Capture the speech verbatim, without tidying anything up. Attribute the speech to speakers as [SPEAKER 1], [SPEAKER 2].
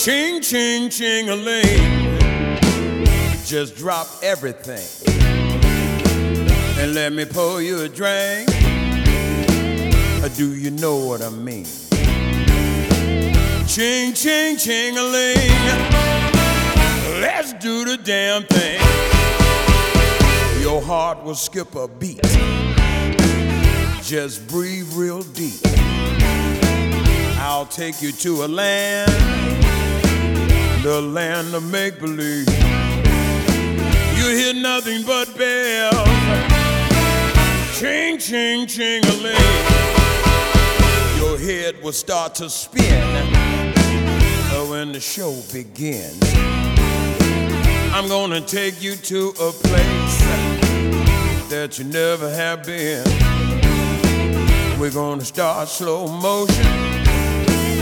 [SPEAKER 1] Ching, ching, ching-a-ling. Just drop everything and let me pour you a drink. Do you know what I mean? Ching, ching, ching-a-ling. Let's do the damn thing. Your heart will skip a beat. Just breathe real deep. I'll take you to a land, the land of make-believe. You hear nothing but bells. Ching, ching, ching-a-ling. Your head will start to spin when the show begins. I'm gonna take you to a place that you never have been. We're gonna start slow motion.